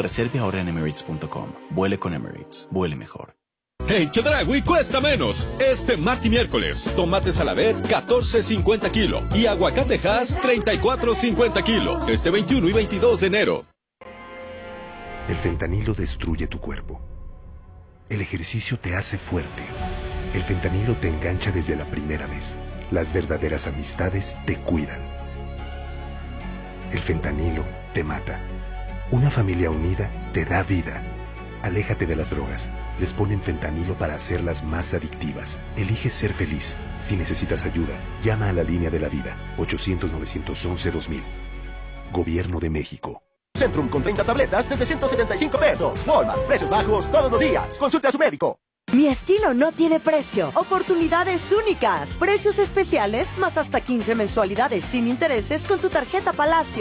Reserve ahora en Emirates.com. Vuele con Emirates. Vuele mejor. En Chedraui cuesta menos. Este martes y miércoles, tomate Saladet 14.50 kilo y aguacate Hass 34.50 kilo. Este 21 y 22 de enero. El fentanilo destruye tu cuerpo. El ejercicio te hace fuerte. El fentanilo te engancha desde la primera vez. Las verdaderas amistades te cuidan. El fentanilo te mata. Una familia unida te da vida. Aléjate de las drogas. Les ponen fentanilo para hacerlas más adictivas. Elige ser feliz. Si necesitas ayuda, llama a la línea de la vida. 800-911-2000. Gobierno de México. Centrum con 30 tabletas desde 175 pesos. Walmart, precios bajos todos los días. Consulte a su médico. Mi estilo no tiene precio. Oportunidades únicas. Precios especiales más hasta 15 mensualidades sin intereses con tu tarjeta Palacio.